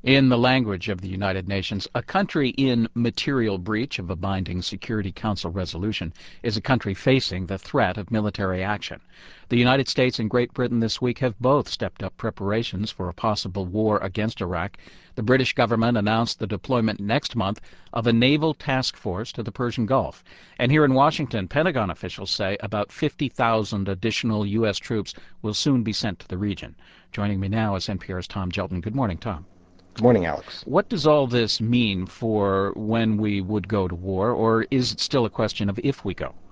In the language of the United Nations, a country in material breach of a binding Security Council resolution is a country facing the threat of military action. The United States and Great Britain this week have both stepped up preparations for a possible war against Iraq. The British government announced the deployment next month of a naval task force to the Persian Gulf. And here in Washington, Pentagon officials say about 50,000 additional U.S. troops will soon be sent to the region. Joining me now is NPR's Tom Gjelten. Good morning, Tom. Good morning, Alex. What does all this mean for when we would go to war, or is it still a question of if we go?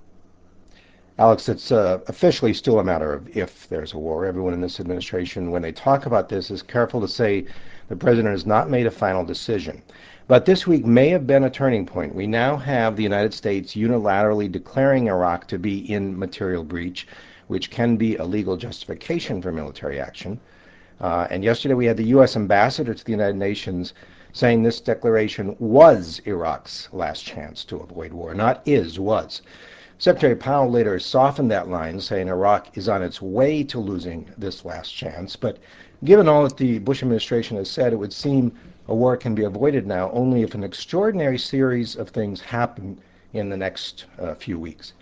Alex, it's officially still a matter of if there's a war. Everyone in this administration, when they talk about this, is careful to say the president has not made a final decision. But this week may have been a turning point. We now have the United States unilaterally declaring Iraq to be in material breach, which can be a legal justification for military action. And yesterday we had the U.S. ambassador to the United Nations saying this declaration was Iraq's last chance to avoid war, not is, was. Secretary Powell later softened that line, saying Iraq is on its way to losing this last chance. But given all that the Bush administration has said, it would seem a war can be avoided now only if an extraordinary series of things happen in the next few weeks.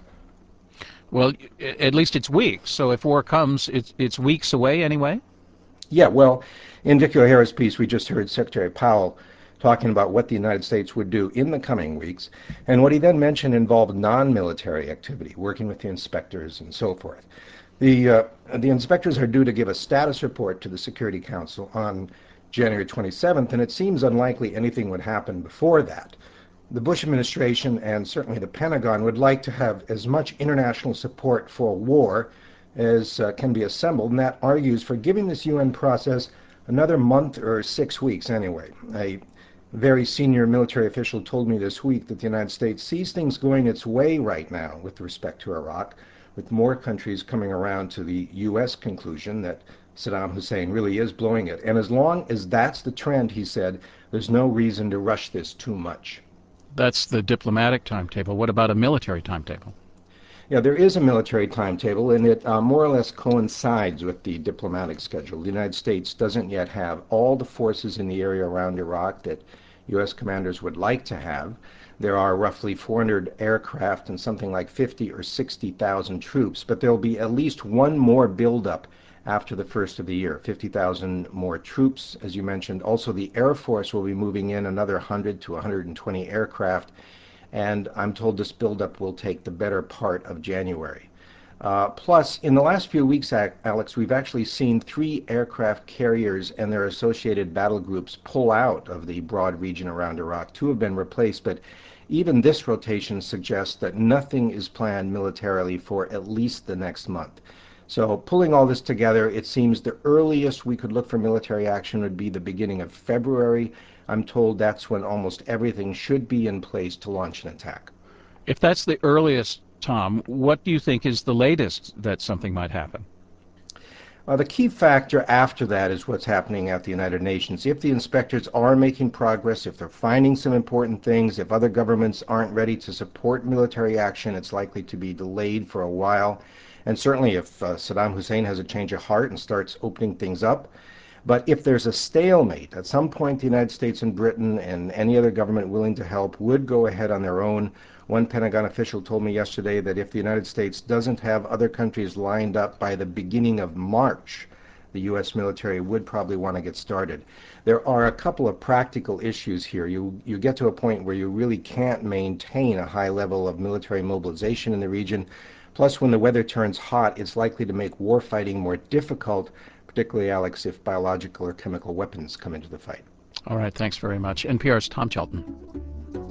Well, at least it's weeks. So if war comes, it's weeks away anyway? Yeah, well, in Vicky O'Hara's piece, we just heard Secretary Powell talking about what the United States would do in the coming weeks, and what he then mentioned involved non-military activity, working with the inspectors and so forth. The inspectors are due to give a status report to the Security Council on January 27th, and it seems unlikely anything would happen before that. The Bush administration and certainly the Pentagon would like to have as much international support for war as can be assembled, and that argues for giving this UN process another month or 6 weeks anyway. A very senior military official told me this week that the United States sees things going its way right now with respect to Iraq, with more countries coming around to the U.S. conclusion that Saddam Hussein really is blowing it. And as long as that's the trend, he said, there's no reason to rush this too much. That's the diplomatic timetable. What about a military timetable? Yeah, there is a military timetable, and it more or less coincides with the diplomatic schedule. The United States doesn't yet have all the forces in the area around Iraq that U.S. commanders would like to have. There are roughly 400 aircraft and something like 50 or 60,000 troops, but there will be at least one more buildup after the first of the year, 50,000 more troops, as you mentioned. Also, the Air Force will be moving in another 100 to 120 aircraft, and I'm told this buildup will take the better part of January. Plus, in the last few weeks, Alex, we've actually seen 3 aircraft carriers and their associated battle groups pull out of the broad region around Iraq. 2 have been replaced, but even this rotation suggests that nothing is planned militarily for at least the next month. So pulling all this together, it seems the earliest we could look for military action would be the beginning of February. I'm told that's when almost everything should be in place to launch an attack. If that's the earliest, Tom, what do you think is the latest that something might happen? The key factor after that is what's happening at the United Nations. If the inspectors are making progress, if they're finding some important things, if other governments aren't ready to support military action, it's likely to be delayed for a while. And certainly if Saddam Hussein has a change of heart and starts opening things up. But if there's a stalemate, at some point the United States and Britain and any other government willing to help would go ahead on their own. One Pentagon official told me yesterday that if the United States doesn't have other countries lined up by the beginning of March, the U.S. military would probably want to get started. There are a couple of practical issues here. You get to a point where you really can't maintain a high level of military mobilization in the region. Plus, when the weather turns hot, it's likely to make warfighting more difficult, particularly, Alex, if biological or chemical weapons come into the fight. All right, thanks very much. NPR's Tom Gjelten.